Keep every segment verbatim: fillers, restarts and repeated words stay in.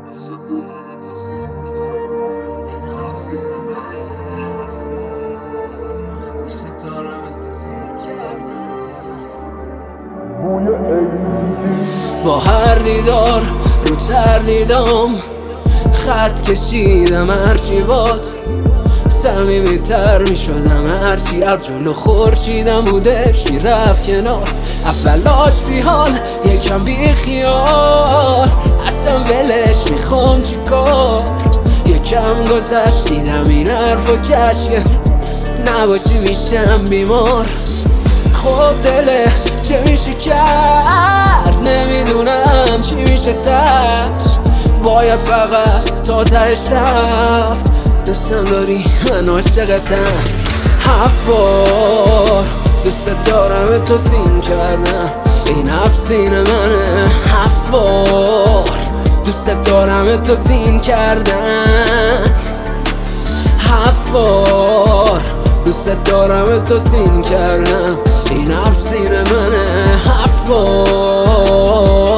با هر دیدار رو تردیدم خط کشیدم، هرچی باد صمیمی تر می شدم، هرچی اب جلو خورشیدم بودش می رفت کنار. اولاش بی حال یکم بی خیال، اصلا ولش میخوام چی کار. یکم گذشت دیدم این حرف و کشک نباشی میشم بیمار. خب دله چه میشه کرد، نمیدونم چی میشه تش. باید فقط تا تهش رفت. دوستم داری من عاشقتم، هفت بار دوست دارم تو سین کردم، این هفت سین منه. هفت بار دوست دارم تو سین کردم، هفت بار دوست دارم تو سین کردم، این هفت سین منه. هفت بار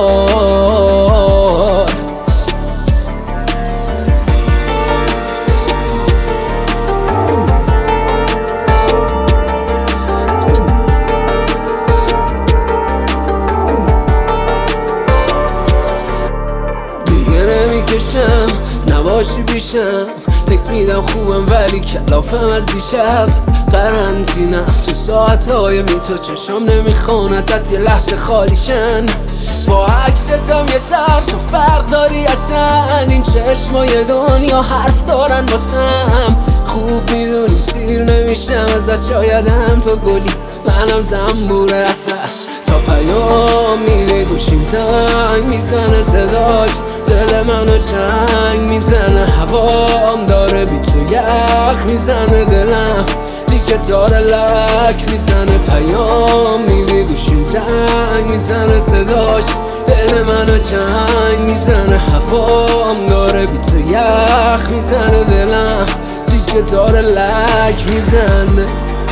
کشم نباشی بیشم، تکس میدم خوبم ولی کلافم از دیشب. قرنطینم تو ساعتهای می تو چشم نمیخوان ازت یه لحظه خالیشن. با عکستم یه سر تو فرق داری اصلا، این چشمای دنیا حرف دارن واسم. خوب میدونی سیر نمیشم ازت، شایدم تو گلی منم زنبور اصلا. تا پیام میره گوشیم زنگ میزنه صداش، دل منو چنگ میزنه، هوام داره بی تو یخ میزنه دلم دیگه داره لک میزنه. پیام میده گوشی زنگ میزنه صداش، دل منو چنگ میزنه، هوام داره بی تو یخ میزنه دلم دیگه داره لک میزنه.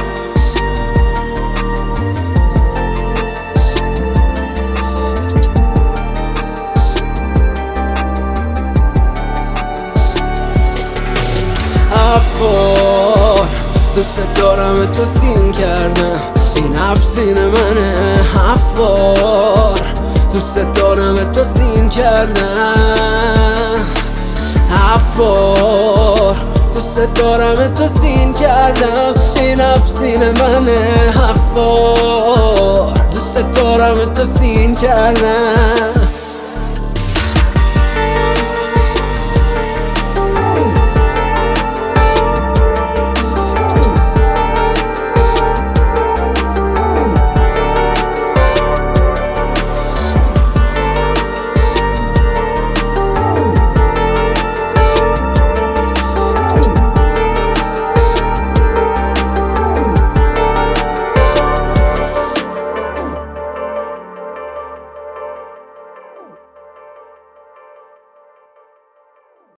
افار دوست دارم تو سین کردم، این هفت سین منه. افار دوست دارم تو سین کردم، افار دوست دارم تو سین کردم، این هفت سین منه. افار دوست دارم تو سین کردم.